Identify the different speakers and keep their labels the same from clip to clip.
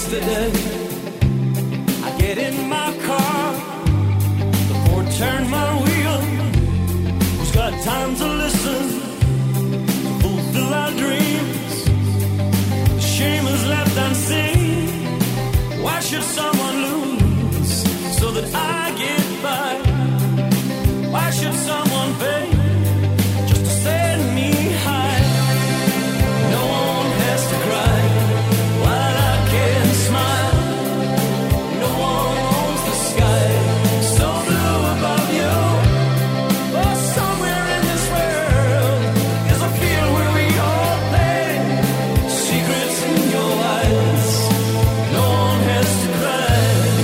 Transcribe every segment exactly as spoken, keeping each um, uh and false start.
Speaker 1: yesterday. I get in my car, the Ford turn my wheel. Who's got time to listen, to fulfill our dreams? The shame is left unseen. Why should someone lose so that I get by? Why should someone pay just to send me high? No one has to cry while I can smile. No one owns the sky so blue above you. Oh, somewhere in this world is a field where we all play. Secrets in your eyes. No one has to cry.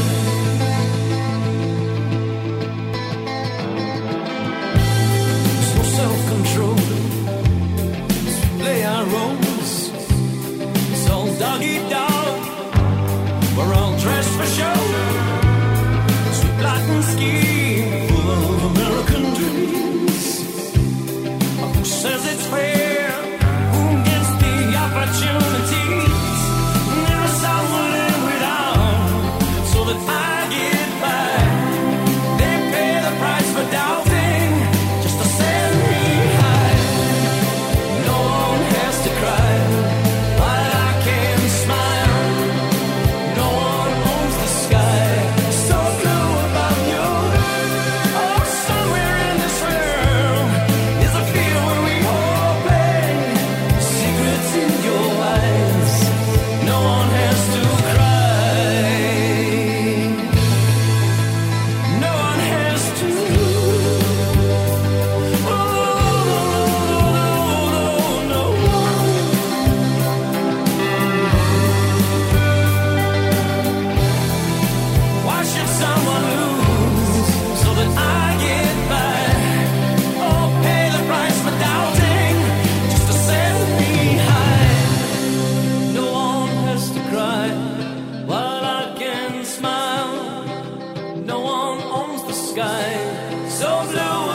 Speaker 1: There's no self-control. Play our roles. It's all doggy dog. We're all dressed for show. Sweet Latin scheme full of American dreams. Who says it's fair? Who gets the opportunities? Never someone live without so that I get by. They pay the price for doubting just to send me high. No one has to cry while I can smile. No one owns the sky so blue above you. Oh, somewhere in this world is a field where we all play. Secrets in your eyes. No one has to cry. No one has to. Oh, no, no, no. Why should someone lose so that I get by? Oh, pay the price for doubting just to send me high. No one has to cry while I can smile. No one owns the sky so blue